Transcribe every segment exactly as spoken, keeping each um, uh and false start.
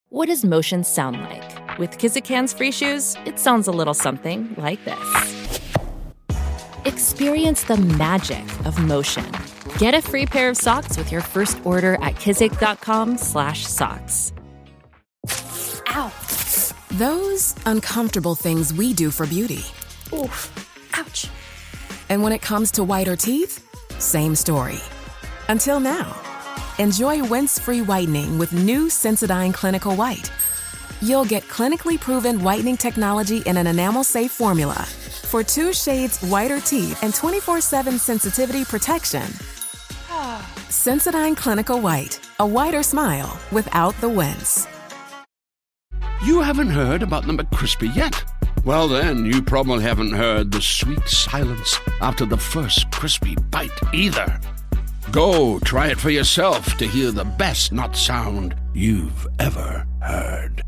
What does motion sound like? With Kizikans free shoes, it sounds a little something like this. Experience the magic of motion. Get a free pair of socks with your first order at kizik.com slash socks. Ow. Those uncomfortable things we do for beauty. Oof. Ouch. And when it comes to whiter teeth, same story. Until now. Enjoy rinse-free whitening with new Sensodyne Clinical White. You'll get clinically proven whitening technology in an enamel-safe formula for two shades whiter teeth and twenty-four seven sensitivity protection. Sensodyne Clinical White, a whiter smile without the wince. You haven't heard about the McCrispy yet? Well, then, you probably haven't heard the sweet silence after the first crispy bite either. Go try it for yourself to hear the best nut sound you've ever heard.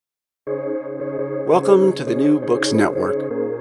Welcome to the New Books Network.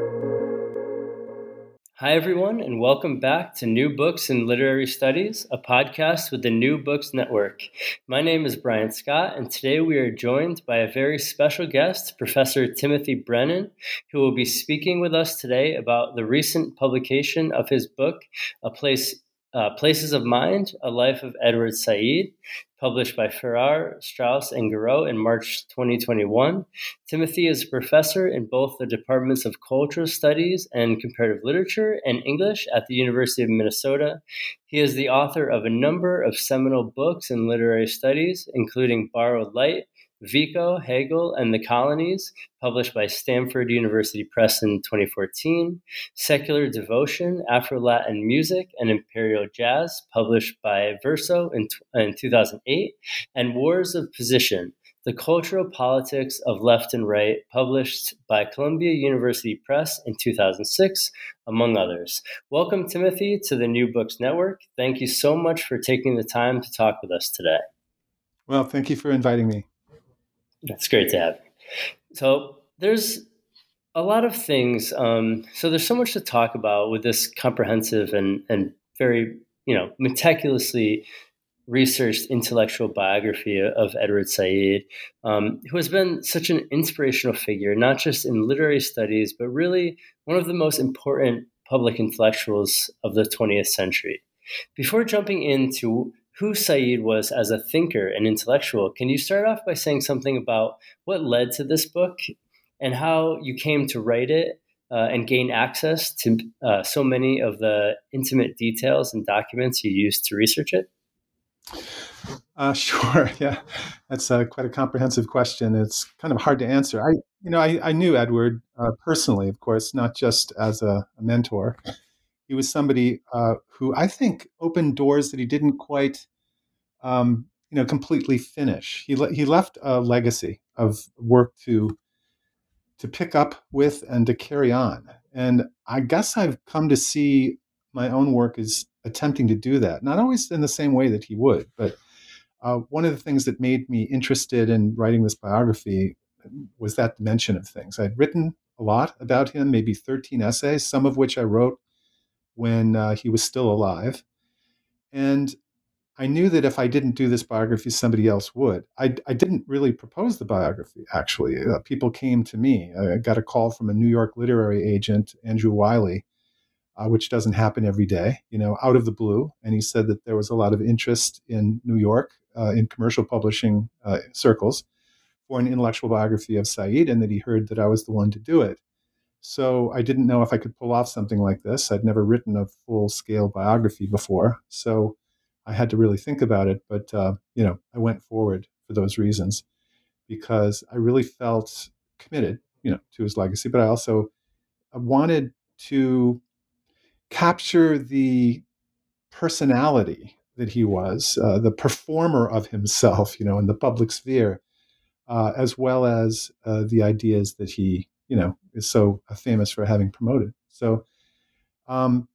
Hi, everyone, and welcome back to New Books in Literary Studies, a podcast with the New Books Network. My name is Brian Scott, and today we are joined by a very special guest, Professor Timothy Brennan, who will be speaking with us today about the recent publication of his book, A Place Uh, Places of Mind, A Life of Edward Said, published by Farrar, Straus, and Giroux in March twenty twenty-one. Timothy is a professor in both the Departments of Cultural Studies and Comparative Literature and English at the University of Minnesota. He is the author of a number of seminal books in literary studies, including Borrowed Light, Vico, Hegel, and the Colonies, published by Stanford University Press in twenty fourteen, Secular Devotion, Afro-Latin Music, and Imperial Jazz, published by Verso in, in two thousand eight, and Wars of Position, The Cultural Politics of Left and Right, published by Columbia University Press in two thousand six, among others. Welcome, Timothy, to the New Books Network. Thank you so much for taking the time to talk with us today. Well, thank you for inviting me. That's great to have you. So there's a lot of things. Um, so there's so much to talk about with this comprehensive and, and very, you know, meticulously researched intellectual biography of Edward Said, um, who has been such an inspirational figure, not just in literary studies, but really one of the most important public intellectuals of the twentieth century. Before jumping into who Said was as a thinker and intellectual, can you start off by saying something about what led to this book and how you came to write it uh, and gain access to uh, so many of the intimate details and documents you used to research it? Uh, sure. Yeah, that's uh, quite a comprehensive question. It's kind of hard to answer. I, you know, I, I knew Edward uh, personally, of course, not just as a, a mentor. He was somebody uh, who I think opened doors that he didn't quite, um, you know, completely finish. He le- he left a legacy of work to to pick up with and to carry on. And I guess I've come to see my own work as attempting to do that. Not always in the same way that he would, but uh, one of the things that made me interested in writing this biography was that dimension of things. I'd written a lot about him, maybe thirteen essays, some of which I wrote when uh, he was still alive. And I knew that if I didn't do this biography, somebody else would. I, I didn't really propose the biography, actually. Uh, people came to me. I got a call from a New York literary agent, Andrew Wiley, uh, which doesn't happen every day, you know, out of the blue. And he said that there was a lot of interest in New York, uh, in commercial publishing uh, circles, for an intellectual biography of Said, and that he heard that I was the one to do it. So I didn't know if I could pull off something like this. I'd never written a full-scale biography before, so I had to really think about it. But, uh, you know, I went forward for those reasons because I really felt committed, you know, to his legacy. But I also wanted to capture the personality that he was, uh, the performer of himself, you know, in the public sphere, uh, as well as uh, the ideas that he, you know, is so famous for having promoted. So um,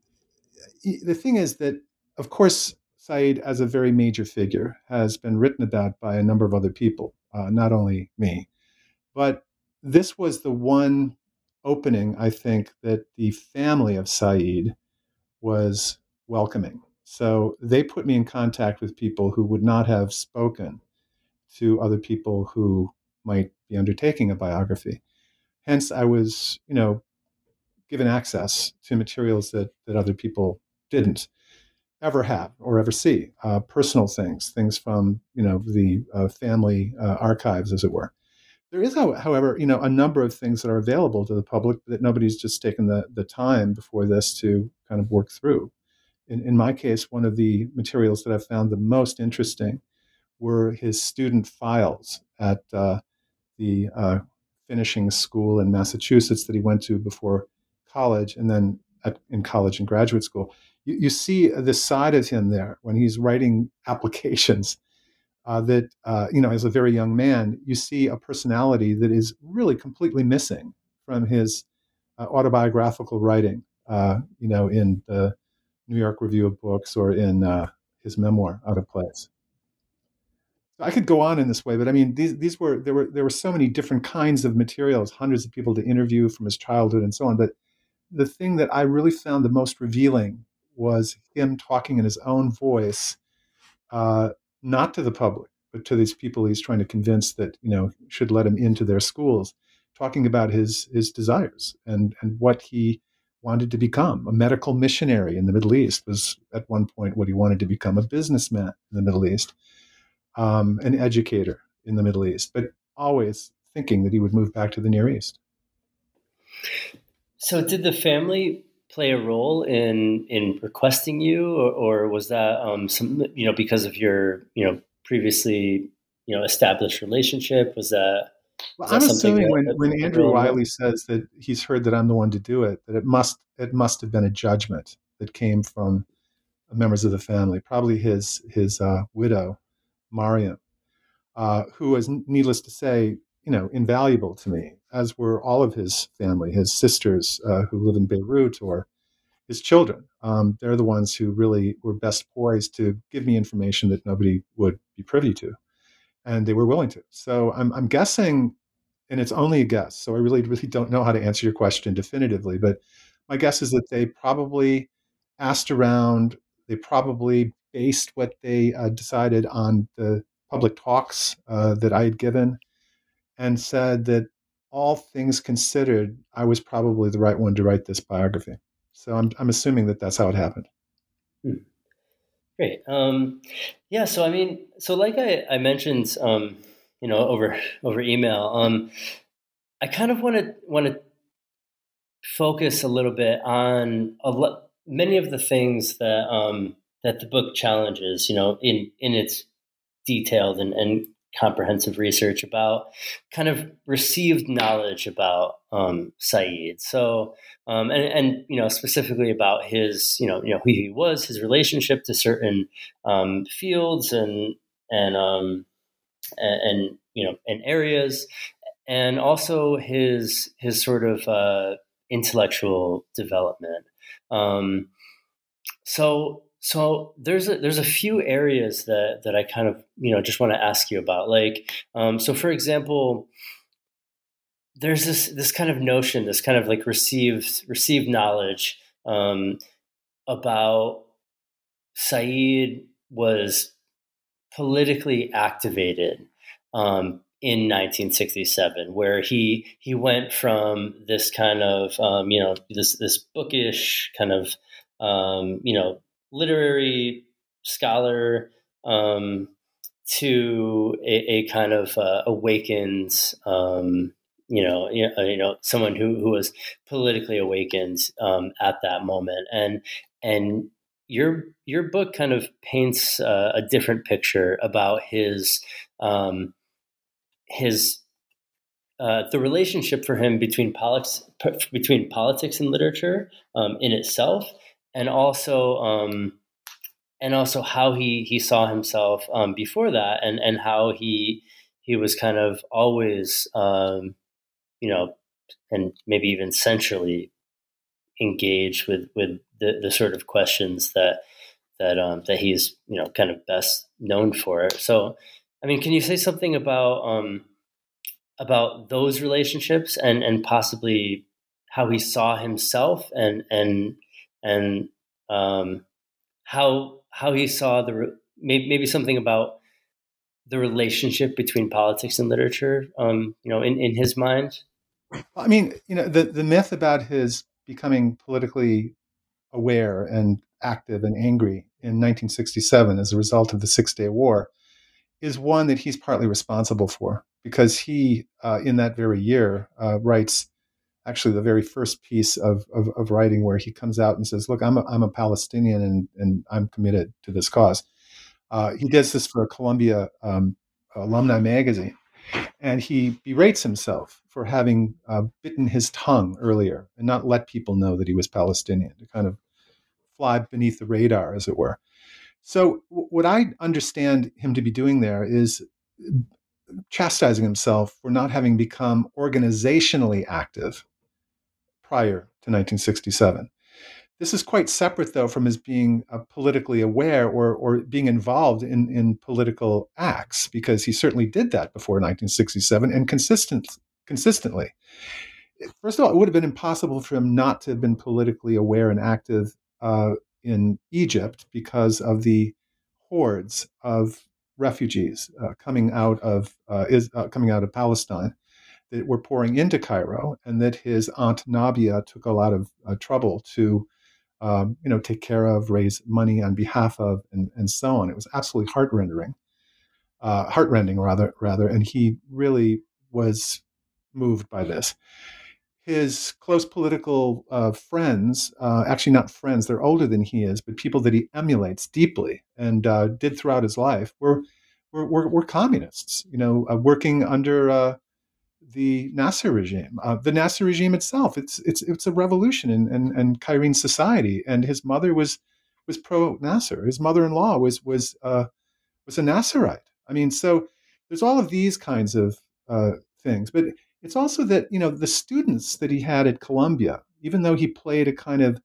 the thing is that, of course, Said, as a very major figure, has been written about by a number of other people, uh, not only me. But this was the one opening, I think, that the family of Said was welcoming. So they put me in contact with people who would not have spoken to other people who might be undertaking a biography. Hence, I was, you know, given access to materials that, that other people didn't ever have or ever see, uh, personal things, things from, you know, the uh, family uh, archives, as it were. There is, however, you know, a number of things that are available to the public that nobody's just taken the, the time before this to kind of work through. In, in my case, one of the materials that I found the most interesting were his student files at uh, the uh, finishing school in Massachusetts that he went to before college, and then at, in college and graduate school. You, you see this side of him there when he's writing applications uh, that, uh, you know, as a very young man, you see a personality that is really completely missing from his uh, autobiographical writing, uh, you know, in the New York Review of Books or in uh, his memoir, Out of Place. I could go on in this way, but I mean, these these were there were there were so many different kinds of materials, hundreds of people to interview from his childhood and so on. But the thing that I really found the most revealing was him talking in his own voice, uh, not to the public, but to these people he's trying to convince that, you know, should let him into their schools, talking about his his desires and and what he wanted to become. A medical missionary in the Middle East was at one point what he wanted to become. A businessman in the Middle East. Um, an educator in the Middle East, but always thinking that he would move back to the Near East. So did the family play a role in in requesting you, or, or was that um, some, you know, because of your, you know, previously, you know, established relationship? Was that, well, was I'm that assuming that, when, that when Andrew Wiley says that he's heard that I'm the one to do it, that it must it must have been a judgment that came from members of the family, probably his his uh, widow, Mariam, uh, who was, needless to say, you know, invaluable to me, as were all of his family, his sisters uh, who live in Beirut, or his children. Um, they're the ones who really were best poised to give me information that nobody would be privy to, and they were willing to. So I'm, I'm guessing, and it's only a guess, so I really, really don't know how to answer your question definitively, but my guess is that they probably asked around, they probably based what they uh, decided on the public talks uh, that I had given, and said that all things considered, I was probably the right one to write this biography. So I'm I'm assuming that that's how it happened. Hmm. Great. Um, yeah. So I mean, so like I, I mentioned, um, you know, over over email, um, I kind of want to want to focus a little bit on a lo- many of the things that um, that the book challenges, you know, in in its detailed and, and comprehensive research about kind of received knowledge about um, Said. So, um, and, and, you know, specifically about his, you know, you know, who he was, his relationship to certain um, fields and, and, um, and, and, you know, and areas, and also his, his sort of uh, intellectual development. Um, so, So there's a, there's a few areas that, that I kind of, you know, just want to ask you about. Like, um, so for example, there's this this kind of notion, this kind of like received received knowledge um, about Said was politically activated um, in nineteen sixty-seven, where he he went from this kind of um, you know this this bookish kind of um, you know literary scholar um, to a, a kind of uh, awakened, um, you know, you know, you know, someone who, who was politically awakened um, at that moment, and and your your book kind of paints uh, a different picture about his um, his uh, the relationship for him between politics between politics and literature um, in itself, and also um, and also how he he saw himself um, before that, and and how he he was kind of always um, you know, and maybe even centrally engaged with with the, the sort of questions that that um, that he's you know kind of best known for. So, I mean, can you say something about um, about those relationships and and possibly how he saw himself, and and and um, how how he saw the maybe, maybe something about the relationship between politics and literature, um, you know, in, in his mind? I mean, you know, the, the myth about his becoming politically aware and active and angry in nineteen sixty-seven as a result of the Six-Day War is one that he's partly responsible for, because he, uh, in that very year, uh, writes actually the very first piece of, of, of writing where he comes out and says, look, I'm a, I'm a Palestinian and, and I'm committed to this cause. Uh, he does this for a Columbia um, alumni magazine, and he berates himself for having uh, bitten his tongue earlier and not let people know that he was Palestinian, to kind of fly beneath the radar, as it were. So w- what I understand him to be doing there is chastising himself for not having become organizationally active prior to nineteen sixty-seven. This is quite separate, though, from his being uh, politically aware or, or being involved in, in political acts, because he certainly did that before nineteen sixty-seven and consistent, consistently. First of all, it would have been impossible for him not to have been politically aware and active uh, in Egypt because of the hordes of refugees uh, coming out of uh, is uh, coming out of Palestine that were pouring into Cairo, and that his aunt Nabia took a lot of uh, trouble to Um, you know, take care of, raise money on behalf of, and, and so on. It was absolutely heart-rending, uh, heart-rending rather, rather, and he really was moved by this. His close political uh, friends, uh, actually not friends, they're older than he is, but people that he emulates deeply and uh, did throughout his life, were were, were, were communists, you know, uh, working under uh, the Nasser regime. Uh, the Nasser regime itself, it's it's it's a revolution in, in, in Cairene society. And his mother was was pro Nasser. His mother-in-law was was uh, was a Nasserite. I mean, so there's all of these kinds of uh, things. But it's also that, you know, the students that he had at Columbia, even though he played a kind of,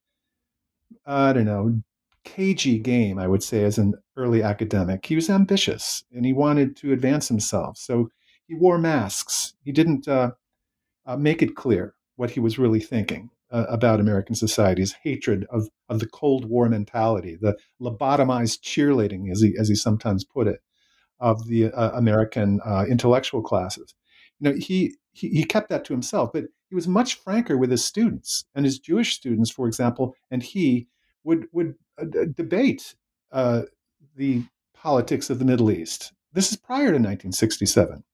I don't know, cagey game, I would say, as an early academic, he was ambitious and he wanted to advance himself. So he wore masks. He didn't uh, uh, make it clear what he was really thinking uh, about American society's hatred of, of the Cold War mentality, the lobotomized cheerleading, as he as he sometimes put it, of the uh, American uh, intellectual classes. You know, he, he he kept that to himself, but he was much franker with his students and his Jewish students, for example. And he would would uh, d- debate uh, the politics of the Middle East. This is prior to nineteen sixty-seven.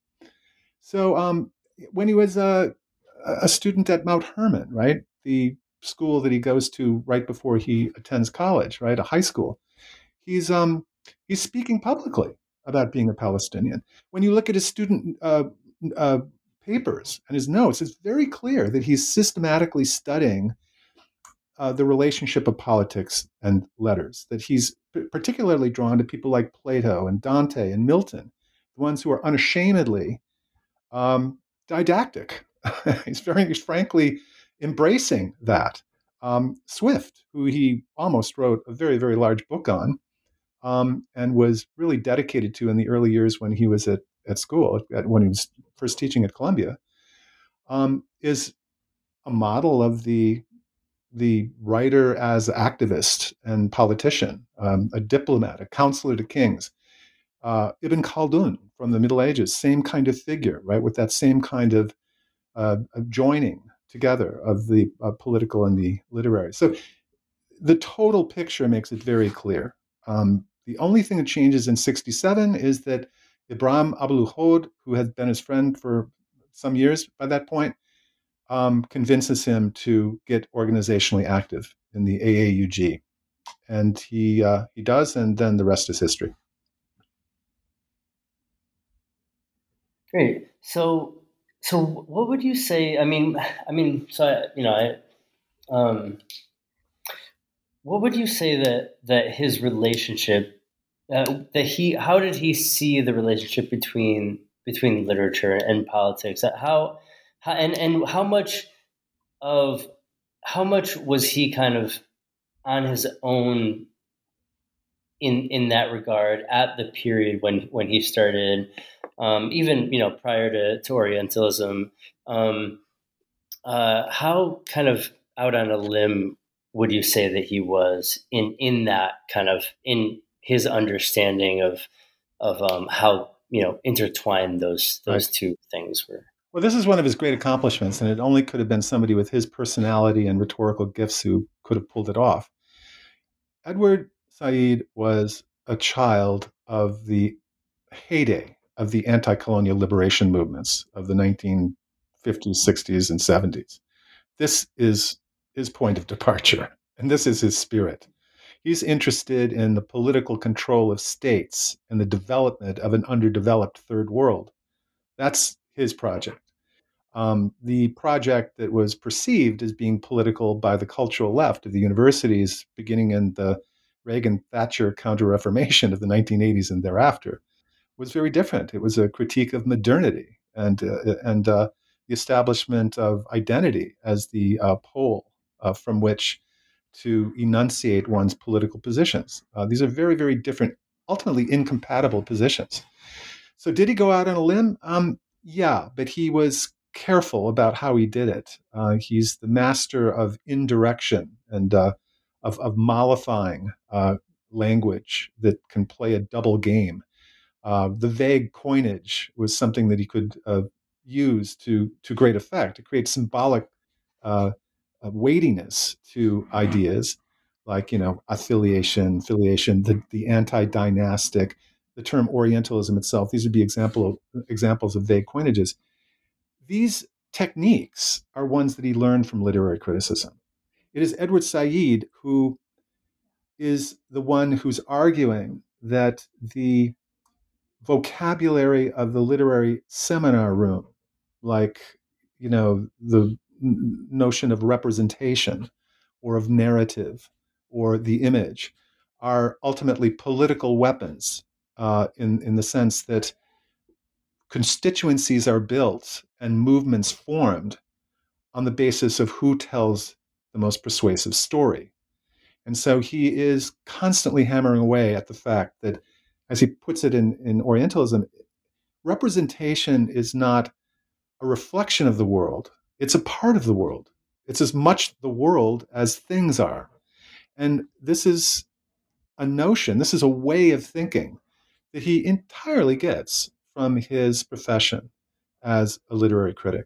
So um, when he was a, a student at Mount Hermon, right, the school that he goes to right before he attends college, right, a high school, he's um, he's speaking publicly about being a Palestinian. When you look at his student uh, uh, papers and his notes, it's very clear that he's systematically studying uh, the relationship of politics and letters, that he's p- particularly drawn to people like Plato and Dante and Milton, the ones who are unashamedly um, didactic. He's very he's frankly embracing that. Um, Swift, who he almost wrote a very, very large book on, um, and was really dedicated to in the early years when he was at, at school, at, when he was first teaching at Columbia, um, is a model of the the writer as activist and politician, um, a diplomat, a counselor to kings. Uh, Ibn Khaldun from the Middle Ages, same kind of figure, right, with that same kind of, uh, of joining together of the uh, political and the literary. So the total picture makes it very clear. Um, the only thing that changes in sixty-seven is that Ibrahim Abou-El-Hod, who had been his friend for some years by that point, um, convinces him to get organizationally active in the A A U G. And he uh, he does, and then the rest is history. Great. So, so what would you say? I mean, I mean, so I, you know, I, um, what would you say that that his relationship, uh, that he, how did he see the relationship between between literature and politics? How, how and and how much of how much was he kind of on his own in in that regard at the period when when he started, um, even you know prior to, to Orientalism, um, uh, how kind of out on a limb would you say that he was in in that kind of in his understanding of of um, how you know, intertwined those those Right. two things were. Well, this is one of his great accomplishments, and it only could have been somebody with his personality and rhetorical gifts who could have pulled it off. Edward Said was a child of the heyday of the anti-colonial liberation movements of the nineteen fifties, sixties, and seventies. This is his point of departure, and this is his spirit. He's interested in the political control of states and the development of an underdeveloped third world. That's his project. Um, the project that was perceived as being political by the cultural left of the universities beginning in the Reagan-Thatcher counter-reformation of the nineteen eighties and thereafter was very different. It was a critique of modernity and, uh, and uh, the establishment of identity as the uh, pole uh, from which to enunciate one's political positions. Uh, these are very, very different, ultimately incompatible positions. So did he go out on a limb? Um, yeah, but he was careful about how he did it. Uh, he's the master of indirection and uh, of, of mollifying uh, language that can play a double game. Uh, the vague coinage was something that he could uh, use to to great effect to create symbolic uh, uh, weightiness to ideas, like you know affiliation, filiation, the the anti-dynastic, the term Orientalism itself. These would be example examples of vague coinages. These techniques are ones that he learned from literary criticism. It is Edward Said who is the one who's arguing that the vocabulary of the literary seminar room, like, you know, the n- notion of representation or of narrative or the image, are ultimately political weapons uh, in, in the sense that constituencies are built and movements formed on the basis of who tells the most persuasive story. And so he is constantly hammering away at the fact that, as he puts it in, in Orientalism, representation is not a reflection of the world. It's a part of the world. It's as much the world as things are. And this is a notion, this is a way of thinking that he entirely gets from his profession as a literary critic.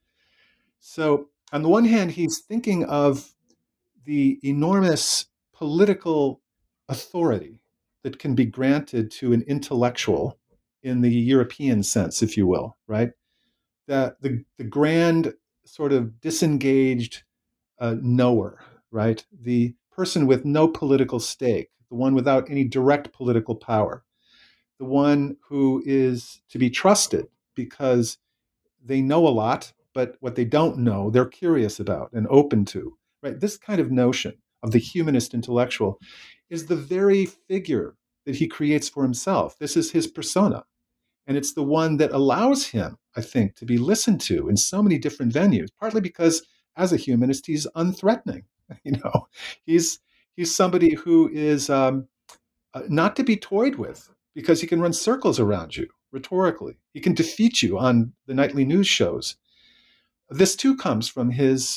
So, on the one hand, he's thinking of the enormous political authority that can be granted to an intellectual in the European sense, if you will, right? That the, the grand sort of disengaged uh, knower, right? The person with no political stake, the one without any direct political power, the one who is to be trusted because they know a lot, but what they don't know, they're curious about and open to, right? This kind of notion of the humanist intellectual is the very figure that he creates for himself. This is his persona. And it's the one that allows him, I think, to be listened to in so many different venues, partly because as a humanist, he's unthreatening. You know, he's he's somebody who is um, uh, not to be toyed with because he can run circles around you rhetorically. He can defeat you on the nightly news shows. This too comes from his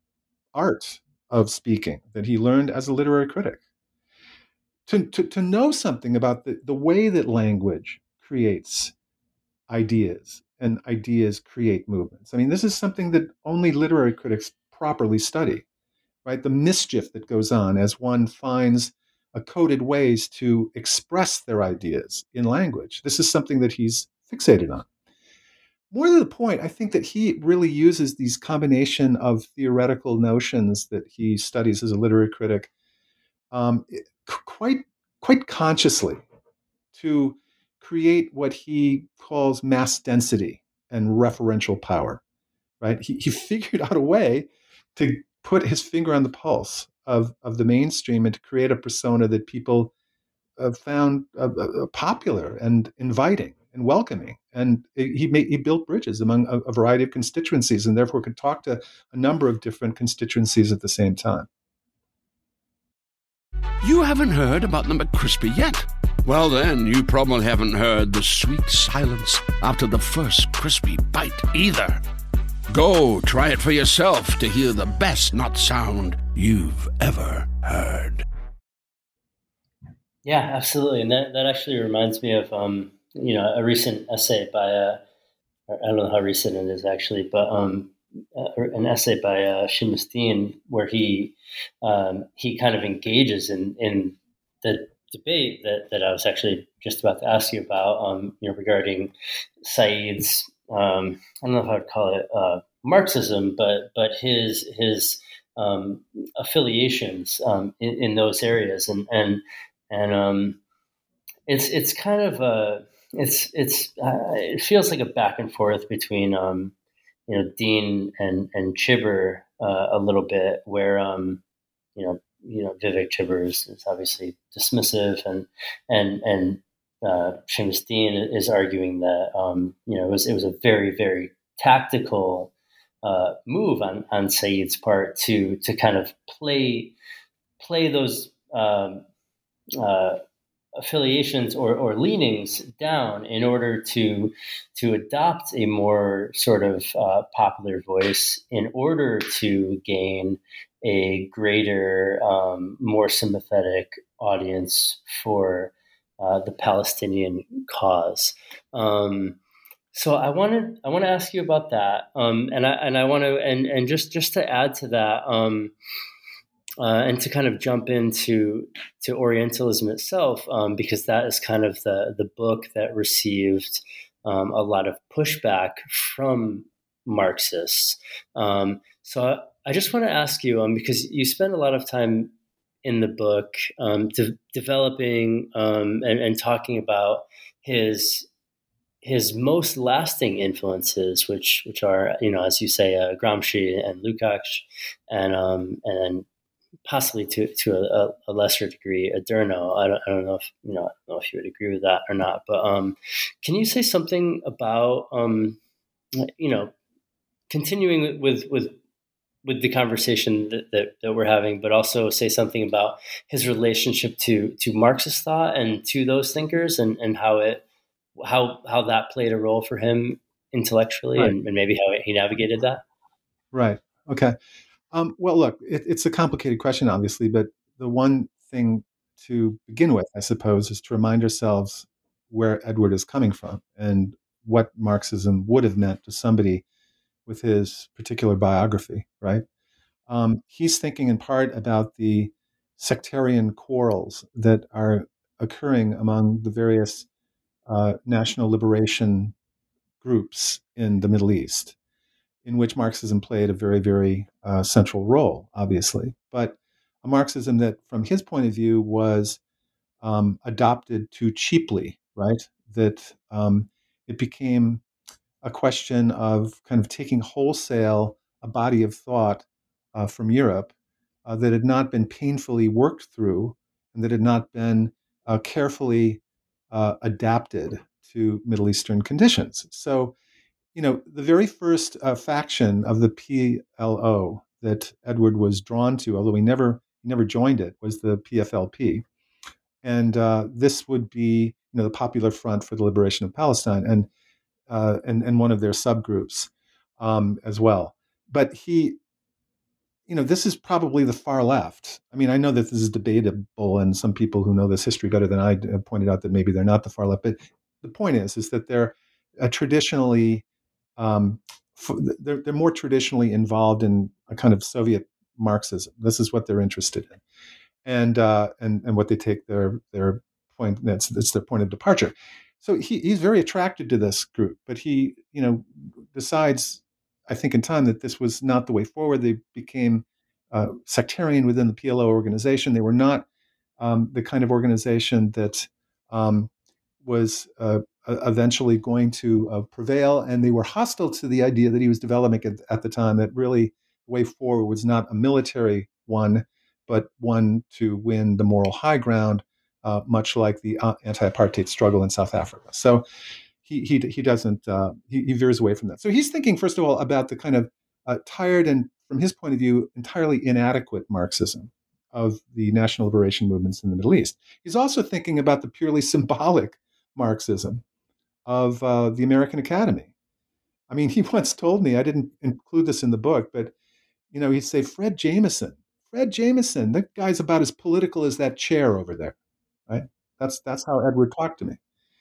art of speaking that he learned as a literary critic. To, to, to know something about the, the way that language creates ideas and ideas create movements. I mean, this is something that only literary critics properly study, right? The mischief that goes on as one finds a coded ways to express their ideas in language. This is something that he's fixated on. More to the point, I think that he really uses these combination of theoretical notions that he studies as a literary critic um, quite, quite consciously to create what he calls mass density and referential power, right? He, he figured out a way to put his finger on the pulse of, of the mainstream and to create a persona that people uh, found uh, uh, popular and inviting and welcoming. And he made, he built bridges among a, a variety of constituencies and therefore could talk to a number of different constituencies at the same time. You haven't heard about the McCrispy yet? Well, then, you probably haven't heard the sweet silence after the first crispy bite either. Go try it for yourself to hear the best nut sound you've ever heard. Yeah, absolutely. And that, that actually reminds me of um, you know, a recent essay by a, I don't know how recent it is actually, but um, uh, an essay by uh, Shamsuddin where he um, he kind of engages in in the debate that, that I was actually just about to ask you about, um, you know, regarding Said's, um, I don't know if I would call it uh, Marxism, but but his his um, affiliations um, in, in those areas, and and and um, it's it's kind of a it's it's uh, it feels like a back and forth between um, you know, Dean and and Chibber uh, a little bit, where um, you know you know Vivek Chibber is, is obviously dismissive, and and and uh, Seamus Dean is arguing that um, you know it was it was a very very tactical uh, move on on Said's part to to kind of play play those um, uh, affiliations or, or leanings down in order to to adopt a more sort of uh, popular voice in order to gain a greater, um, more sympathetic audience for uh, the Palestinian cause. Um, so I wanted I want to ask you about that, um, and I and I want to and and just just to add to that. Um, Uh, and to kind of jump into to Orientalism itself, um, because that is kind of the the book that received um, a lot of pushback from Marxists. Um, so I, I just want to ask you, um, because you spend a lot of time in the book um, de- developing um, and, and talking about his his most lasting influences, which which are, you know, as you say, uh, Gramsci and Lukács, and um, and possibly to to a, a lesser degree Adorno. I don't, I don't know if you know I don't know if you would agree with that or not. But um, can you say something about um, you know continuing with with with the conversation that, that, that we're having, but also say something about his relationship to to Marxist thought and to those thinkers, and, and how it how how that played a role for him intellectually, Right. and, and maybe how he navigated that. Right. Okay. Um, well, look, it, it's a complicated question, obviously, but the one thing to begin with, I suppose, is to remind ourselves where Edward is coming from and what Marxism would have meant to somebody with his particular biography, right? Um, he's thinking in part about the sectarian quarrels that are occurring among the various uh, national liberation groups in the Middle East, in which Marxism played a very, very uh, central role, obviously, but a Marxism that, from his point of view, was um, adopted too cheaply, right? That um, it became a question of kind of taking wholesale a body of thought uh, from Europe uh, that had not been painfully worked through and that had not been uh, carefully uh, adapted to Middle Eastern conditions. So, you know, the very first uh, faction of the P L O that Edward was drawn to, although he never he never joined it, was the P F L P, and uh, this would be, you know, the Popular Front for the Liberation of Palestine, and uh, and and one of their subgroups um, as well. But he, you know, this is probably the far left. I mean, I know that this is debatable, and some people who know this history better than I have pointed out that maybe they're not the far left. But the point is, is that they're uh, traditionally um, f- they're, they're more traditionally involved in a kind of Soviet Marxism. This is what they're interested in, and uh, and and what they take their their point. That's that's their point of departure. So he, he's very attracted to this group, but he, you know, decides, I think, in time that this was not the way forward. They became uh, sectarian within the P L O organization. They were not um, the kind of organization that um, was uh, eventually going to uh, prevail, and they were hostile to the idea that he was developing at, at the time, that really the way forward was not a military one, but one to win the moral high ground, uh, much like the uh, anti-apartheid struggle in South Africa. So he he he doesn't uh, he, he veers away from that. So he's thinking, first of all, about the kind of uh, tired and, from his point of view, entirely inadequate Marxism of the national liberation movements in the Middle East. He's also thinking about the purely symbolic Marxism of uh, the American Academy. I mean, he once told me, I didn't include this in the book, but, you know, he'd say, Fred Jameson, Fred Jameson, that guy's about as political as that chair over there, right? That's that's how Edward talked to me.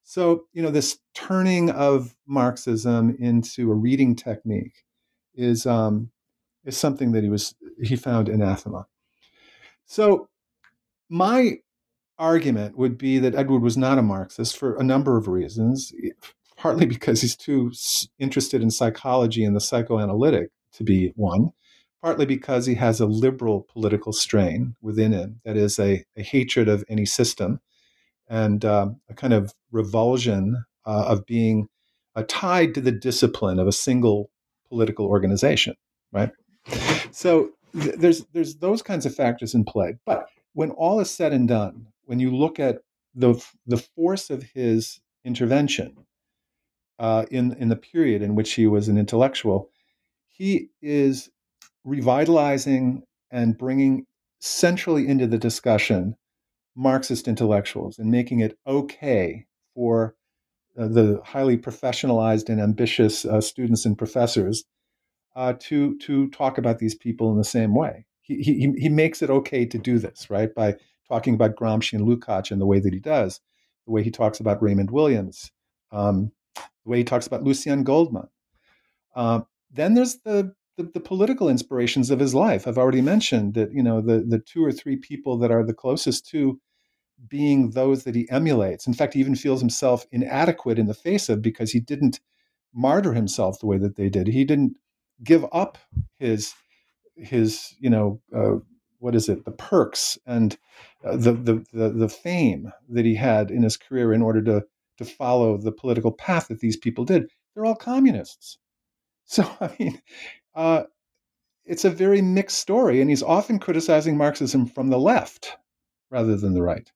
So, you know, this turning of Marxism into a reading technique is um, is something that he was he found anathema. So, my argument would be that Edward was not a Marxist for a number of reasons, partly because he's too interested in psychology and the psychoanalytic to be one, partly because he has a liberal political strain within him, that is, a, a hatred of any system and um, a kind of revulsion uh, of being uh, tied to the discipline of a single political organization, right? So th- there's there's those kinds of factors in play. But when all is said and done, when you look at the the force of his intervention uh, in in the period in which he was an intellectual, he is revitalizing and bringing centrally into the discussion Marxist intellectuals and making it okay for uh, the highly professionalized and ambitious uh, students and professors uh, to to talk about these people in the same way. He, he he makes it okay to do this, right? By talking about Gramsci and Lukács in the way that he does, the way he talks about Raymond Williams, um, the way he talks about Lucien Goldman. Uh, then there's the, the the political inspirations of his life. I've already mentioned that, you know, the the two or three people that are the closest to being those that he emulates. In fact, he even feels himself inadequate in the face of, because he didn't martyr himself the way that they did. He didn't give up his his you know uh, what is it the perks and uh, the, the the the fame that he had in his career in order to to follow the political path that these people did. They're all communists. So I mean, uh, it's a very mixed story, and he's often criticizing Marxism from the left rather than the right.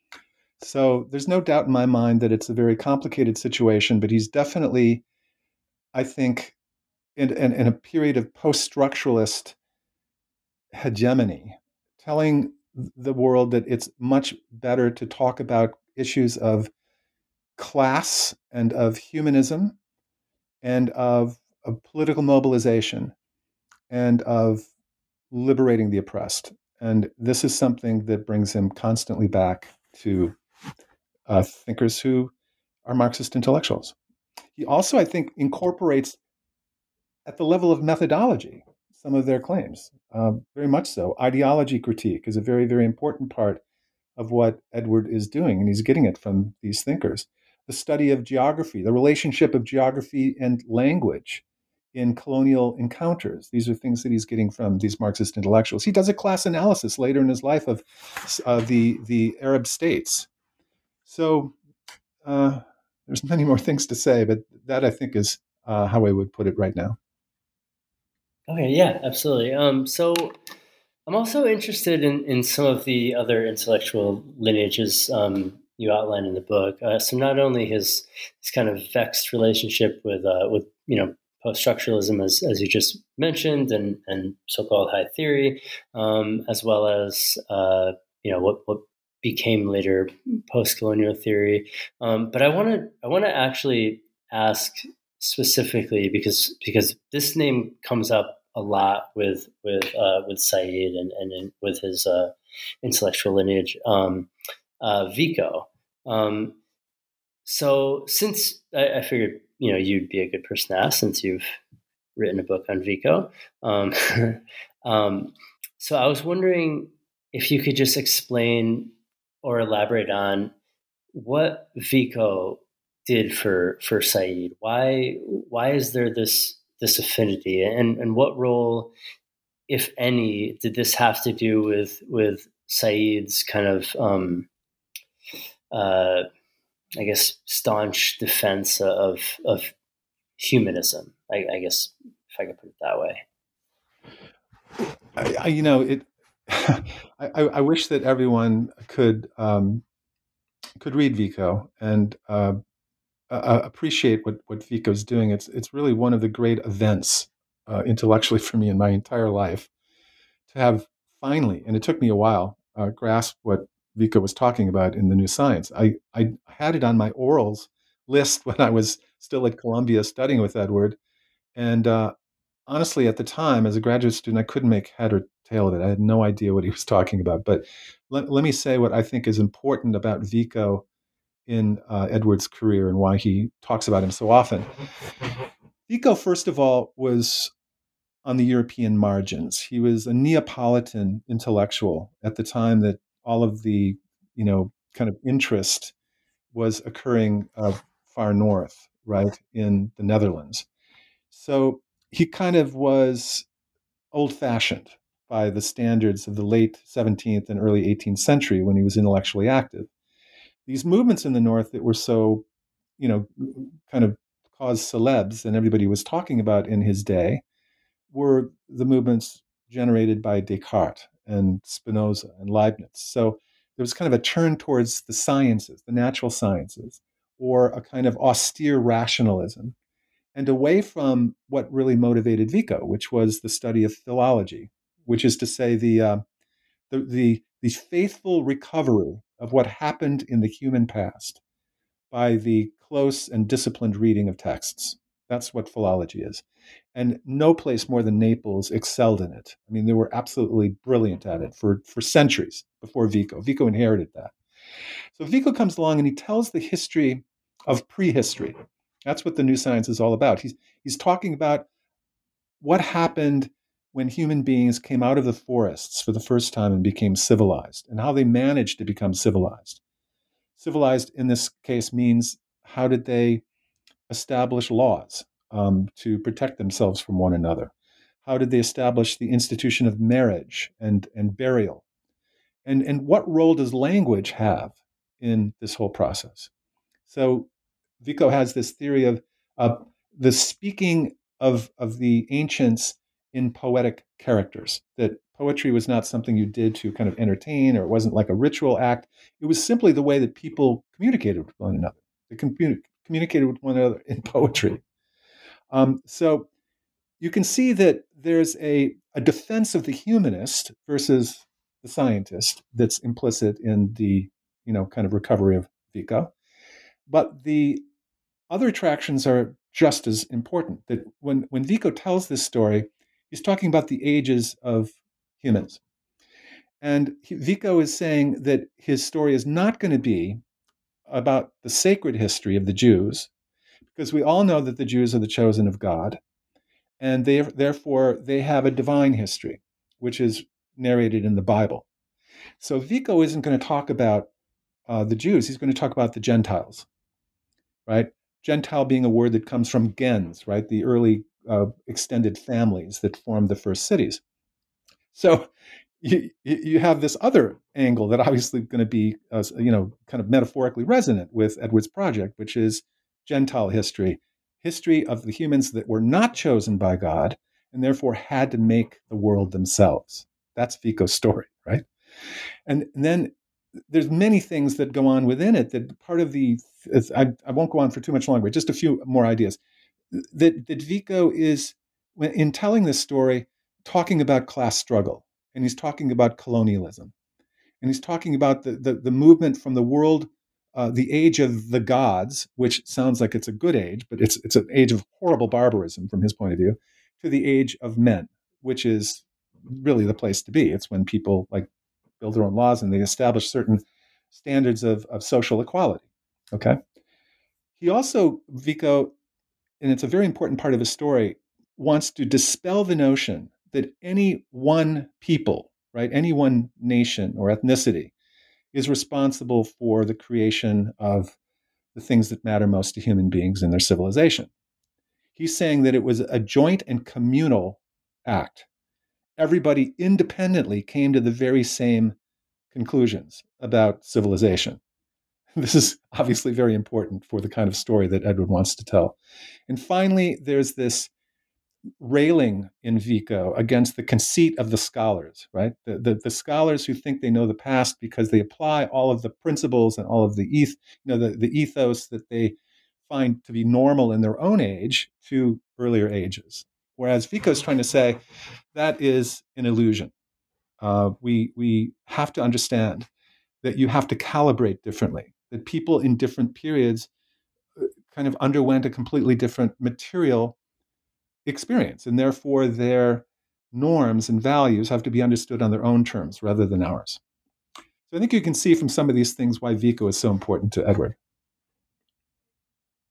So there's no doubt in my mind that it's a very complicated situation, but he's definitely, I think, in, in, in a period of post-structuralist hegemony, telling the world that it's much better to talk about issues of class and of humanism and of, of political mobilization and of liberating the oppressed. And this is something that brings him constantly back to uh, thinkers who are Marxist intellectuals. He also, I think, incorporates at the level of methodology some of their claims, uh, very much so. Ideology critique is a very, very important part of what Edward is doing, and he's getting it from these thinkers. The study of geography, the relationship of geography and language in colonial encounters. These are things that he's getting from these Marxist intellectuals. He does a class analysis later in his life of uh, the, the Arab states. So uh, there's many more things to say, but that, I think, is uh, how I would put it right now. Okay, yeah, absolutely. Um, so I'm also interested in, in some of the other intellectual lineages um, you outline in the book. Uh, so not only his his kind of vexed relationship with uh, with you know post-structuralism, as as you just mentioned, and and so-called high theory, um, as well as uh, you know what what became later post-colonial theory. Um, but I want to I want to actually ask specifically because because this name comes up a lot with with uh, with Said and and, and with his uh, intellectual lineage, um, uh, Vico. Um, so since I, I figured you know you'd be a good person to ask since you've written a book on Vico. Um, um, so I was wondering if you could just explain or elaborate on what Vico did for for Said. Why why is there this this affinity, and and what role, if any, did this have to do with with Said's kind of um, uh, I guess staunch defense of of humanism? I, I guess if I could put it that way. I, I, you know, it. I, I wish that everyone could um, could read Vico and uh, uh, appreciate what what Vico's doing. It's it's really one of the great events uh, intellectually for me in my entire life to have finally, and it took me a while, uh, grasp what Vico was talking about in The New Science. I I had it on my orals list when I was still at Columbia studying with Edward, and uh, honestly, at the time, as a graduate student, I couldn't make head or tail of it. I had no idea what he was talking about. But let, let me say what I think is important about Vico in uh, Edward's career and why he talks about him so often. Vico, first of all, was on the European margins. He was a Neapolitan intellectual at the time that all of the, you know, kind of interest was occurring uh, far north, right, in the Netherlands. So he kind of was old-fashioned by the standards of the late seventeenth and early eighteenth century when he was intellectually active. These movements in the North that were so, you know, kind of caused celebs and everybody was talking about in his day were the movements generated by Descartes and Spinoza and Leibniz. So there was kind of a turn towards the sciences, the natural sciences, or a kind of austere rationalism, and away from what really motivated Vico, which was the study of philology, which is to say the uh, the, the the faithful recovery of what happened in the human past by the close and disciplined reading of texts. That's what philology is. And no place more than Naples excelled in it. I mean, they were absolutely brilliant at it for, for centuries before Vico. Vico inherited that. So Vico comes along and he tells the history of prehistory. That's what the new science is all about. He's, he's talking about what happened when human beings came out of the forests for the first time and became civilized, and how they managed to become civilized. Civilized in this case means how did they establish laws um, to protect themselves from one another? How did they establish the institution of marriage and, and burial? And, and what role does language have in this whole process? So Vico has this theory of uh, the speaking of, of the ancients in poetic characters, that poetry was not something you did to kind of entertain, or it wasn't like a ritual act. It was simply the way that people communicated with one another. They commun- communicated with one another in poetry. Um, so you can see that there's a, a defense of the humanist versus the scientist that's implicit in the, you know, kind of recovery of Vico. But the other attractions are just as important. That when, when Vico tells this story, he's talking about the ages of humans. And he, Vico is saying that his story is not going to be about the sacred history of the Jews, because we all know that the Jews are the chosen of God, and they, therefore they have a divine history, which is narrated in the Bible. So Vico isn't going to talk about uh, the Jews, he's going to talk about the Gentiles, right? Gentile being a word that comes from gens, right? The early uh, extended families that formed the first cities. So you, you have this other angle that obviously going to be, uh, you know, kind of metaphorically resonant with Edward's project, which is Gentile history, history of the humans that were not chosen by God and therefore had to make the world themselves. That's Vico's story, right? And, and then there's many things that go on within it that part of the, I, I won't go on for too much longer, just a few more ideas. That, that Vico is, in telling this story, talking about class struggle, and he's talking about colonialism, and he's talking about the, the, the movement from the world, uh, the age of the gods, which sounds like it's a good age, but it's it's an age of horrible barbarism from his point of view, to the age of men, which is really the place to be. It's when people like build their own laws and they establish certain standards of, of social equality. Okay. He also, Vico, and it's a very important part of his story, wants to dispel the notion that any one people, right, any one nation or ethnicity is responsible for the creation of the things that matter most to human beings in their civilization. He's saying that it was a joint and communal act. Everybody independently came to the very same conclusions about civilization. This is obviously very important for the kind of story that Edward wants to tell. And finally, there's this railing in Vico against the conceit of the scholars, right? The, the, the scholars who think they know the past because they apply all of the principles and all of the, eth, you know, the, the ethos that they find to be normal in their own age to earlier ages. Whereas Vico's trying to say that is an illusion. Uh, we, we have to understand that you have to calibrate differently, that people in different periods kind of underwent a completely different material experience, and therefore their norms and values have to be understood on their own terms rather than ours. So I think you can see from some of these things why Vico is so important to Edward.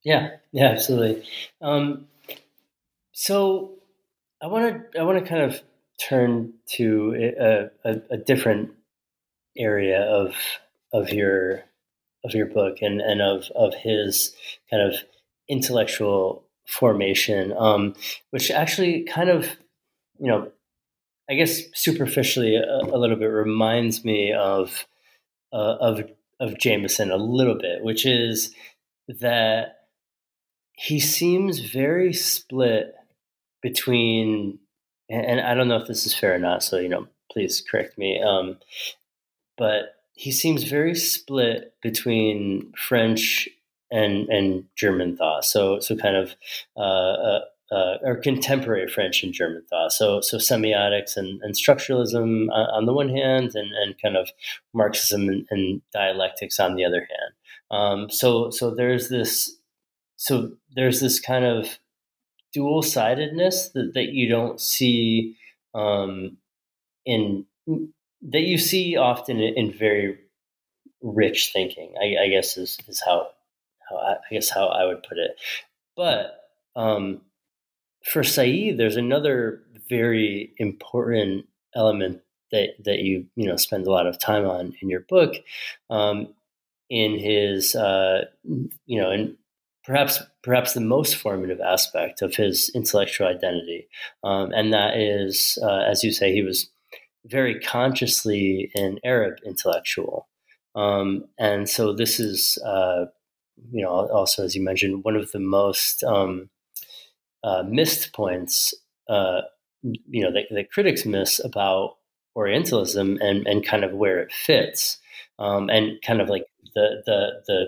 Yeah, yeah, absolutely. Um, so I want to I want to kind of turn to a, a, a different area of of your of your book and, and of of his kind of intellectual formation, um, which actually kind of, you know, I guess superficially a, a little bit reminds me of uh, of of Jameson a little bit, which is that he seems very split between, and, and I don't know if this is fair or not, so you know, please correct me. Um, but he seems very split between French and and German thought. So so kind of uh, uh, uh, or contemporary French and German thought. So so semiotics and, and structuralism on, on the one hand, and, and kind of Marxism and, and dialectics on the other hand. Um, so so there's this so there's this kind of dual sidedness that, that you don't see um, in that you see often in very rich thinking. I, I guess is is how how I, I guess how I would put it. But um, for Said, there's another very important element that that you you know spend a lot of time on in your book, um, in his uh, you know and perhaps perhaps the most formative aspect of his intellectual identity, um, and that is, uh, as you say, he was very consciously an Arab intellectual. Um, and so this is, uh, you know, also, as you mentioned, one of the most um, uh, missed points, uh, you know, that, that critics miss about Orientalism and, and kind of where it fits, um, and kind of like the, the, the,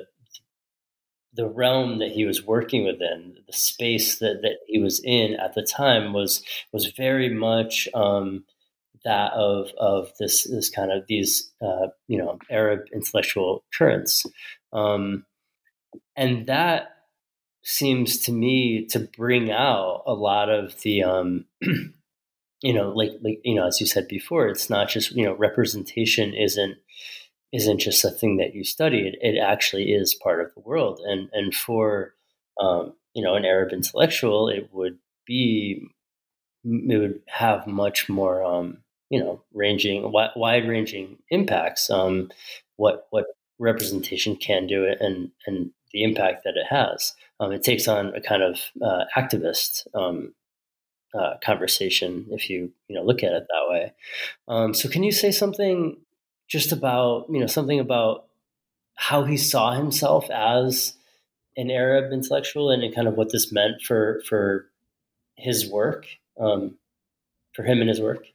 the realm that he was working within, the space that, that he was in at the time was, was very much, um, that of of this this kind of these uh, you know Arab intellectual currents, um, and that seems to me to bring out a lot of the um, you know like like you know as you said before, it's not just you know representation isn't isn't just a thing that you study. It, it actually is part of the world, and and for um, you know an Arab intellectual, it would be it would have much more, um, you know, ranging, wide ranging impacts. Um, what what representation can do it, and and the impact that it has. Um, it takes on a kind of uh, activist um, uh, conversation if you you know look at it that way. Um, so, can you say something just about you know something about how he saw himself as an Arab intellectual, and, and kind of what this meant for for his work? Um, for him and his work.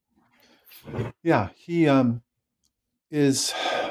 Yeah, yeah he um, is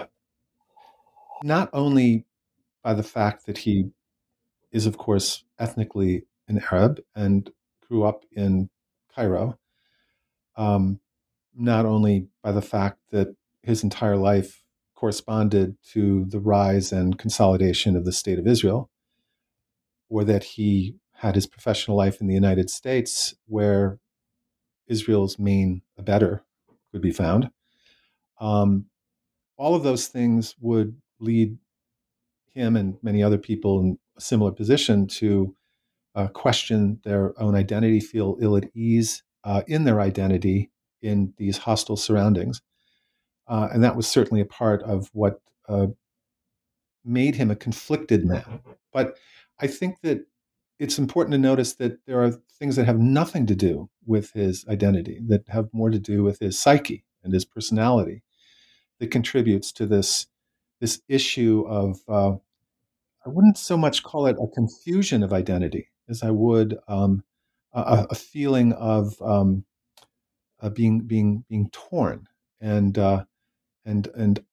not only by the fact that he is, of course, ethnically an Arab and grew up in Cairo, um, not only by the fact that his entire life corresponded to the rise and consolidation of the State of Israel, or that he had his professional life in the United States, where Israel's main abettor could be found. Um, all of those things would lead him and many other people in a similar position to uh, question their own identity, feel ill at ease uh, in their identity in these hostile surroundings. Uh, and that was certainly a part of what uh, made him a conflicted man. But I think that it's important to notice that there are things that have nothing to do with his identity, that have more to do with his psyche and his personality, that contributes to this this issue of uh, I wouldn't so much call it a confusion of identity as I would um, a, a feeling of um, uh, being being being torn and uh, and and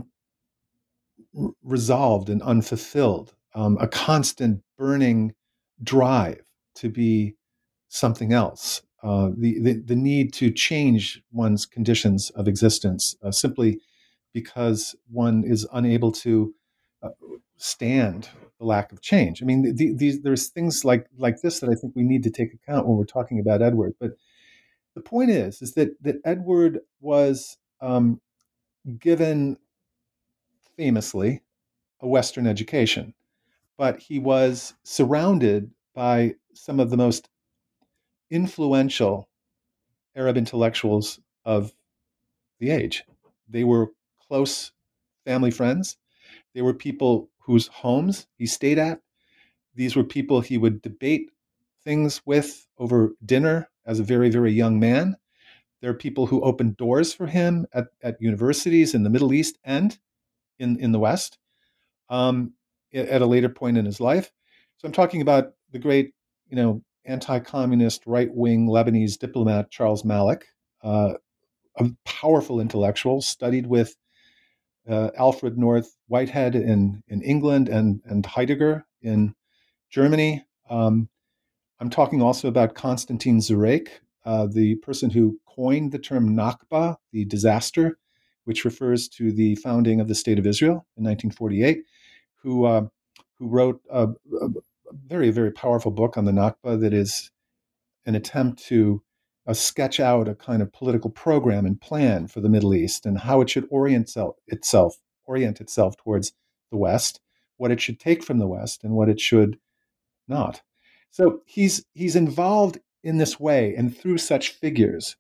unresolved and unfulfilled, um, a constant burning drive to be something else, uh, the, the the need to change one's conditions of existence uh, simply because one is unable to uh, stand the lack of change. I mean, the, these there's things like like this that I think we need to take account when we're talking about Edward. But the point is, is that that Edward was um, given famously a Western education, but he was surrounded by some of the most influential Arab intellectuals of the age. They were close family friends. They were people whose homes he stayed at. These were people he would debate things with over dinner as a very, very young man. There are people who opened doors for him at, at universities in the Middle East and in, in the West um, at a later point in his life. So I'm talking about the great, you know, anti-communist, right-wing Lebanese diplomat Charles Malik, uh, a powerful intellectual, studied with uh, Alfred North Whitehead in, in England and, and Heidegger in Germany. Um, I'm talking also about Konstantin Zureik, uh, the person who coined the term Nakba, the disaster, which refers to the founding of the State of Israel in nineteen forty-eight, who uh, who wrote a, a very, very powerful book on the Nakba that is an attempt to uh, sketch out a kind of political program and plan for the Middle East and how it should orient itself, itself orient itself towards the West, what it should take from the West, and what it should not. So he's he's involved in this way and through such figures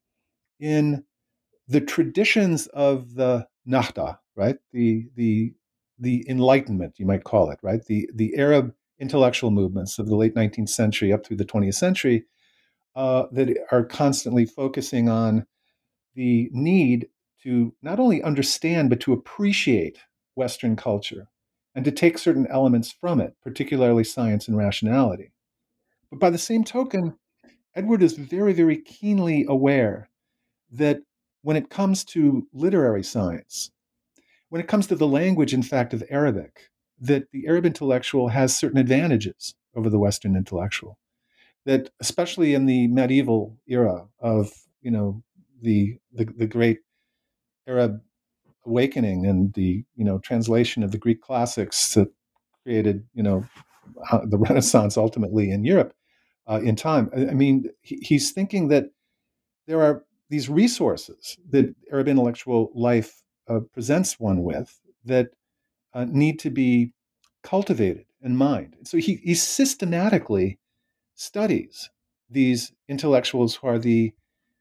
in the traditions of the Nahda, right? The the the Enlightenment, you might call it, right? The the Arab intellectual movements of the late nineteenth century up through the twentieth century uh, that are constantly focusing on the need to not only understand but to appreciate Western culture and to take certain elements from it, particularly science and rationality. But by the same token, Edward is very, very keenly aware that when it comes to literary science, when it comes to the language, in fact, of Arabic, that the Arab intellectual has certain advantages over the Western intellectual. That especially in the medieval era of, you know, the the, the great Arab awakening and the, you know, translation of the Greek classics that created, you know, the Renaissance ultimately in Europe uh, in time. I mean, he, he's thinking that there are these resources that Arab intellectual life uh, presents one with that uh, need to be cultivated and mined. So he, he systematically studies these intellectuals who are the,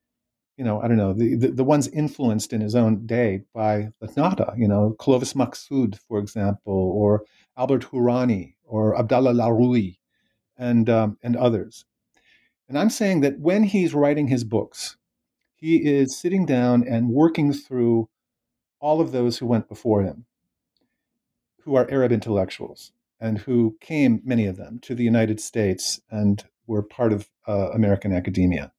you know, I don't know, the, the, the ones influenced in his own day by the Nahda, you know, Clovis Maqsood, for example, or Albert Hourani, or Abdallah Laroui, and um, and others. And I'm saying that when he's writing his books, he is sitting down and working through all of those who went before him, who are Arab intellectuals, and who came, many of them, to the United States and were part of uh, American academia.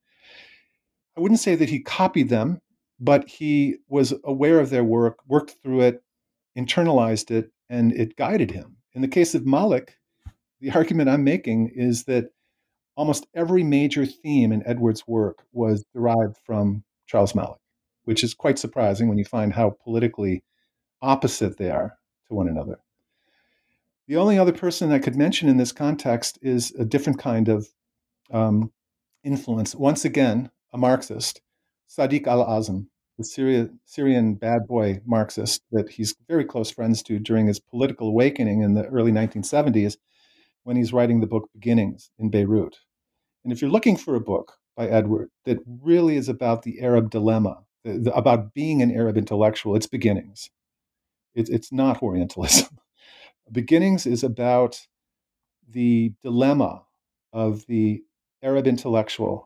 I wouldn't say that he copied them, but he was aware of their work, worked through it, internalized it, and it guided him. In the case of Malik, the argument I'm making is that almost every major theme in Edward's work was derived from Charles Malik, which is quite surprising when you find how politically opposite they are to one another. The only other person I could mention in this context is a different kind of um, influence. Once again, a Marxist, Sadiq al-Azm, the Syria, Syrian bad boy Marxist that he's very close friends to during his political awakening in the early nineteen seventies when he's writing the book Beginnings in Beirut. And if you're looking for a book by Edward that really is about the Arab dilemma, the, the, about being an Arab intellectual, it's Beginnings. It, it's not Orientalism. Beginnings is about the dilemma of the Arab intellectual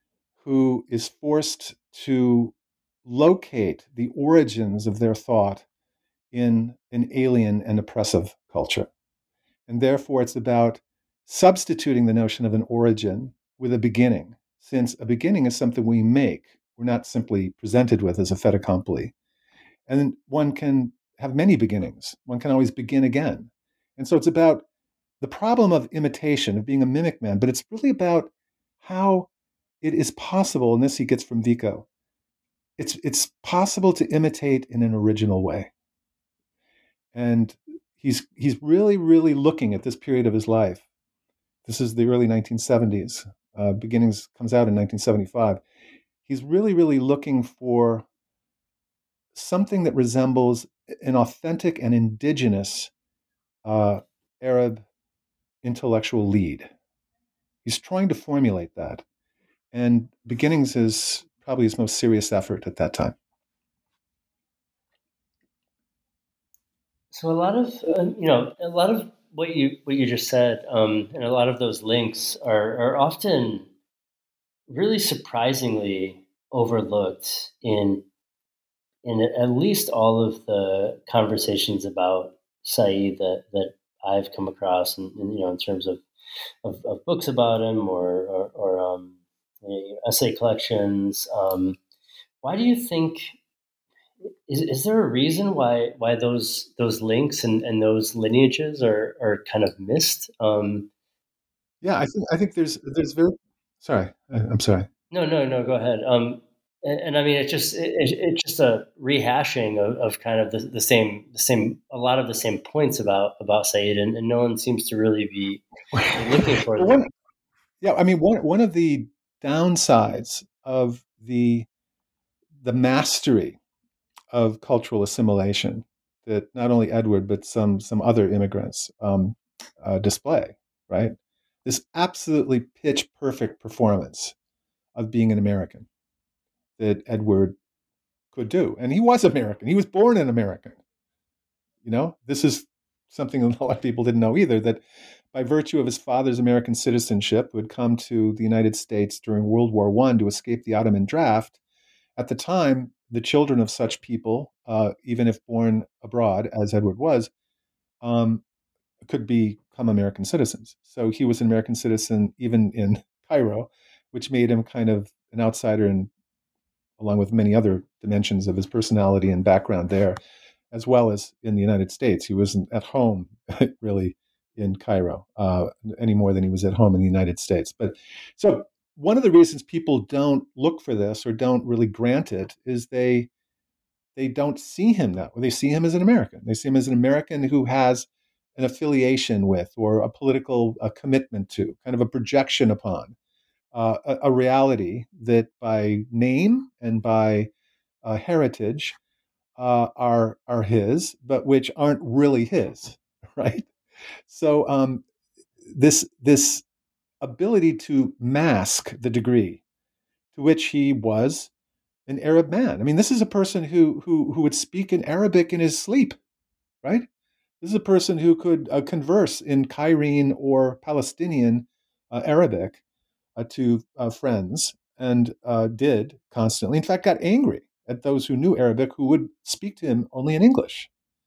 who is forced to locate the origins of their thought in an alien and oppressive culture. And therefore, it's about substituting the notion of an origin with a beginning, since a beginning is something we make. We're not simply presented with as a fait accompli. And one can have many beginnings. One can always begin again. And so it's about the problem of imitation, of being a mimic man, but it's really about how it is possible, and this he gets from Vico, it's, it's possible to imitate in an original way. And he's, he's really, really looking at this period of his life. This is the early nineteen seventies. Uh, Beginnings comes out in nineteen seventy-five. He's really, really looking for something that resembles an authentic and indigenous uh, Arab intellectual lead. He's trying to formulate that. And Beginnings is probably his most serious effort at that time. So a lot of uh, you know a lot of what you what you just said, um, and a lot of those links are are often really surprisingly overlooked in in at least all of the conversations about Said that that I've come across, and, and you know in terms of, of, of books about him or or, or um, you know, essay collections. Um, why do you think? Is, is there a reason why why those those links and, and those lineages are, are kind of missed? Um, Yeah, I think I think there's there's very sorry, I- I'm sorry. no, no, no. Go ahead. Um, and, and I mean, it's just it, it, it's just a rehashing of, of kind of the, the same the same a lot of the same points about about Said, and, and no one seems to really be looking for Well, them. one, yeah, I mean one one of the downsides of the the mastery of cultural assimilation that not only Edward but some some other immigrants um, uh, display, right? This absolutely pitch perfect performance of being an American that Edward could do, and he was American. He was born an American. You know, this is something that a lot of people didn't know either. That by virtue of his father's American citizenship, who had come to the United States during World War One to escape the Ottoman draft, at the time, the children of such people, uh, even if born abroad, as Edward was, um, could become American citizens. So he was an American citizen even in Cairo, which made him kind of an outsider, and along with many other dimensions of his personality and background there, as well as in the United States. He wasn't at home really in Cairo uh, any more than he was at home in the United States. But so one of the reasons people don't look for this or don't really grant it is they they don't see him that way. They see him as an American. They see him as an American who has an affiliation with or a political uh, commitment to, kind of a projection upon uh, a, a reality that by name and by uh, heritage uh, are are his, but which aren't really his, right? So um, this this ability to mask the degree to which he was an Arab man. I mean, this is a person who who who would speak in Arabic in his sleep, right? This is a person who could uh, converse in Cairene or Palestinian uh, Arabic uh, to uh, friends, and uh, did constantly. In fact, got angry at those who knew Arabic who would speak to him only in English.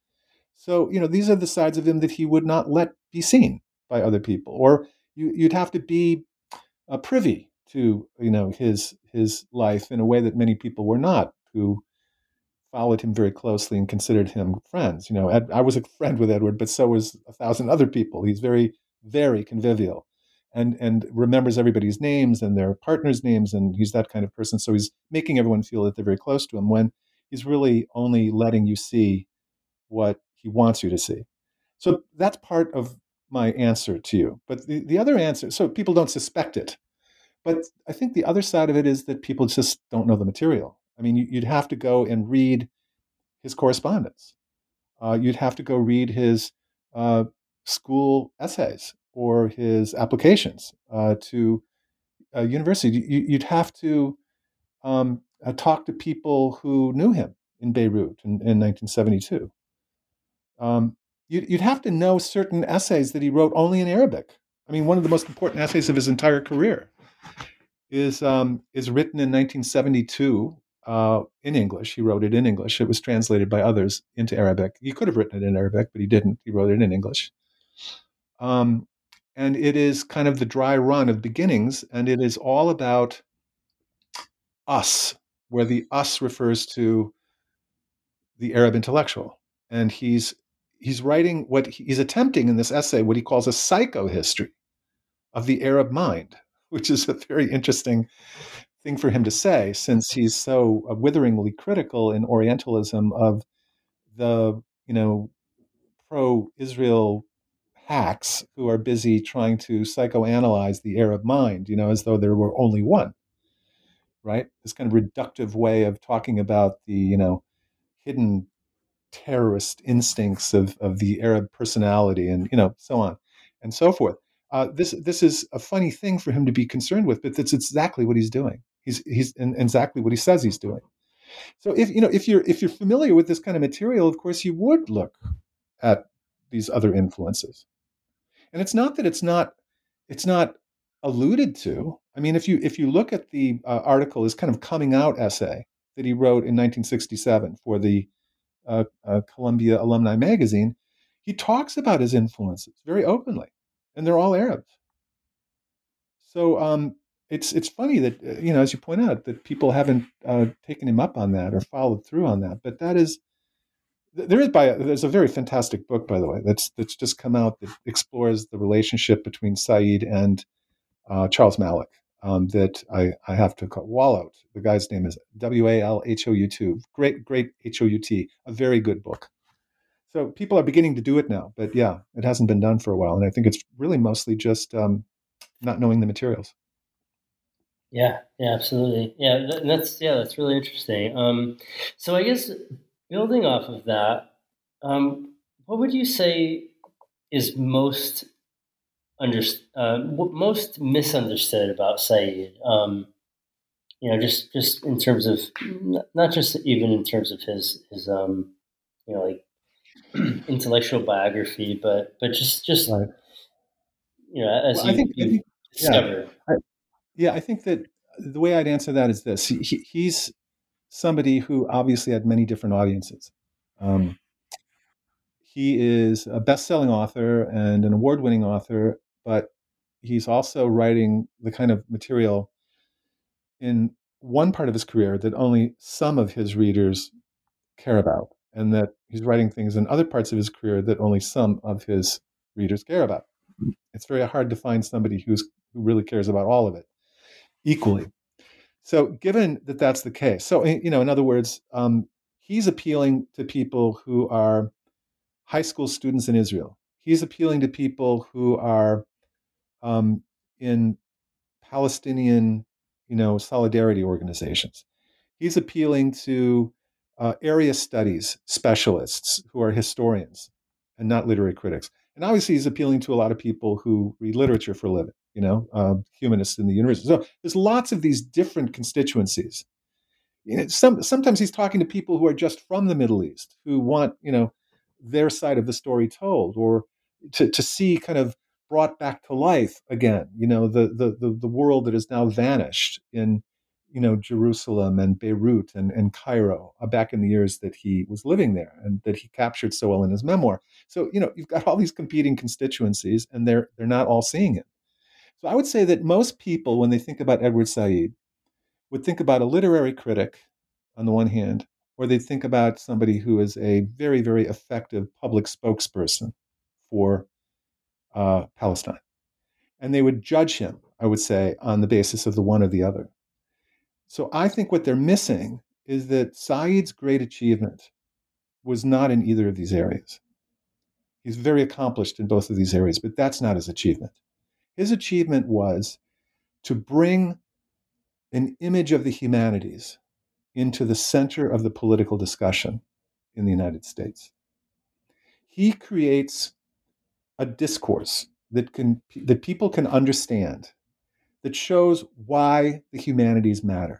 So, you know, these are the sides of him that he would not let be seen by other people, or you, you'd have to be uh, privy to, you know, his his life in a way that many people were not, who followed him very closely and considered him friends. You know, Ed, I was a friend with Edward, but so was a thousand other people. He's very, very convivial, and and remembers everybody's names and their partners' names, and he's that kind of person. So he's making everyone feel that they're very close to him when he's really only letting you see what he wants you to see. So that's part of my answer to you. But the, the other answer, so people don't suspect it. But I think the other side of it is that people just don't know the material. I mean, you, you'd have to go and read his correspondence. Uh, you'd have to go read his uh, school essays or his applications uh, to a university. You, you'd have to um, uh, talk to people who knew him in Beirut in, in nineteen seventy-two. Um, you'd, you'd have to know certain essays that he wrote only in Arabic. I mean, one of the most important essays of his entire career is um, is written in nineteen seventy-two uh, in English. He wrote it in English. It was translated by others into Arabic. He could have written it in Arabic, but he didn't. He wrote it in English. Um, and it is kind of the dry run of Beginnings, and it is all about us, where the us refers to the Arab intellectual. And he's he's writing what he's attempting in this essay, what he calls a psychohistory of the Arab mind, which is a very interesting thing for him to say, since he's so witheringly critical in Orientalism of the, you know, pro-Israel hacks who are busy trying to psychoanalyze the Arab mind, you know, as though there were only one, right? This kind of reductive way of talking about the, you know, hidden terrorist instincts of, of the Arab personality, and, you know, so on and so forth. uh, this this is a funny thing for him to be concerned with, but that's exactly what he's doing. He's he's and exactly what he says he's doing. So if you know if you're if you're familiar with this kind of material, of course you would look at these other influences. And it's not that it's not it's not alluded to. I mean, if you if you look at the uh, article, his kind of coming out essay that he wrote in nineteen sixty-seven for the uh, uh, Columbia Alumni Magazine, he talks about his influences very openly, and they're all Arabs. So um, it's it's funny that uh, you know, as you point out, that people haven't uh, taken him up on that or followed through on that. But that is there is by there's a very fantastic book, by the way, that's that's just come out that explores the relationship between Said and uh, Charles Malik. Um, that I, I have to call Wallout. The guy's name is W A L H O U T. Great, great H O U T. A very good book. So people are beginning to do it now, but yeah, it hasn't been done for a while, and I think it's really mostly just um, not knowing the materials. Yeah, yeah, absolutely. Yeah, th- that's yeah, that's really interesting. Um, so I guess building off of that, um, what would you say is most under uh, most misunderstood about Said? Um, you know, just just in terms of not just even in terms of his his um, you know, like intellectual biography, but but just just right. you know, as well, you, I think, you I think, discover. Yeah I, yeah, I think that the way I'd answer that is this: he, he, he's somebody who obviously had many different audiences. Um, he is a best-selling author and an award-winning author, but he's also writing the kind of material in one part of his career that only some of his readers care about, and that he's writing things in other parts of his career that only some of his readers care about. It's very hard to find somebody who's who really cares about all of it equally. So given that that's the case, so, you know, in other words, um, he's appealing to people who are high school students in Israel. He's appealing to people who are um, in Palestinian, you know, solidarity organizations. He's appealing to uh, area studies specialists who are historians and not literary critics. And obviously, he's appealing to a lot of people who read literature for a living, you know, uh, humanists in the university. So there's lots of these different constituencies. You know, some, sometimes he's talking to people who are just from the Middle East, who want, you know, their side of the story told, or to, to see kind of brought back to life again, you know, the, the, the, the world that has now vanished in, you know, Jerusalem and Beirut and, and Cairo uh, back in the years that he was living there and that he captured so well in his memoir. So, you know, you've got all these competing constituencies and they're they're not all seeing it. So I would say that most people, when they think about Edward Said, would think about a literary critic on the one hand, or they'd think about somebody who is a very, very effective public spokesperson for uh, Palestine. And they would judge him, I would say, on the basis of the one or the other. So I think what they're missing is that Said's great achievement was not in either of these areas. He's very accomplished in both of these areas, but that's not his achievement. His achievement was to bring an image of the humanities into the center of the political discussion in the United States. He creates a discourse that can that people can understand, that shows why the humanities matter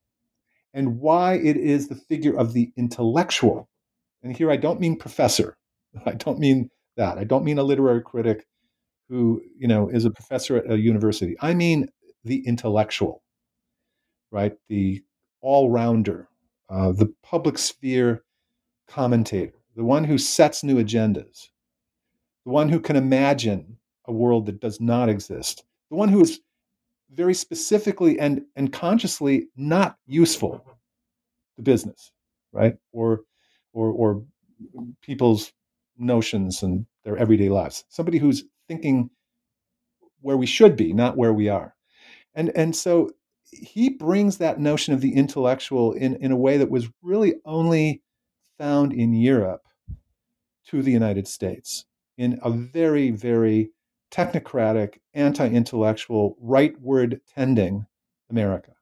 and why it is the figure of the intellectual. And here I don't mean professor. I don't mean that. I don't mean a literary critic who, you know, is a professor at a university. I mean the intellectual, right? The all-rounder, uh, the public sphere commentator, the one who sets new agendas, the one who can imagine a world that does not exist, the one who is very specifically and, and consciously not useful to business, right? Or, or, or people's notions and their everyday lives. Somebody who's thinking where we should be, not where we are. And, and so he brings that notion of the intellectual in, in a way that was really only found in Europe to the United States in a very, very technocratic, anti-intellectual, rightward tending America.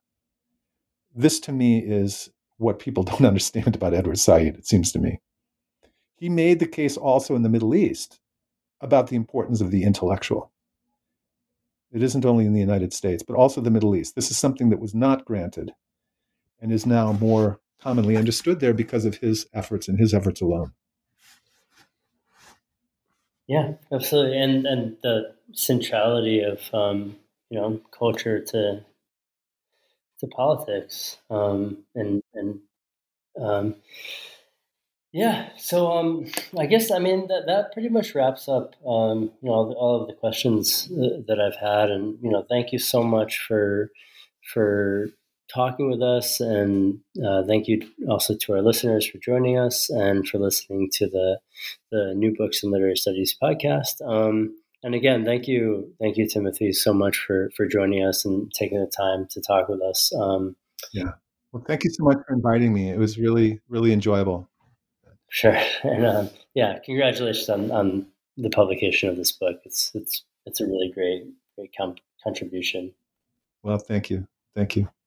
This, to me, is what people don't understand about Edward Said, it seems to me. He made the case also in the Middle East about the importance of the intellectual. It isn't only in the United States, but also the Middle East. This is something that was not granted and is now more commonly understood there because of his efforts and his efforts alone. Yeah, absolutely. And and the centrality of um, you know, culture to to politics. Um, and and um, yeah, so um, I guess I mean that that pretty much wraps up um, you know, all, the, all of the questions uh, that I've had, and you know, thank you so much for for talking with us, and uh, thank you also to our listeners for joining us and for listening to the the New Books in Literary Studies podcast. Um, and again, thank you, thank you, Timothy, so much for for joining us and taking the time to talk with us. Um, yeah, well, thank you so much for inviting me. It was really, really enjoyable. Sure, and um, yeah, congratulations on, on the publication of this book. It's it's it's a really great great com- contribution. Well, thank you, thank you.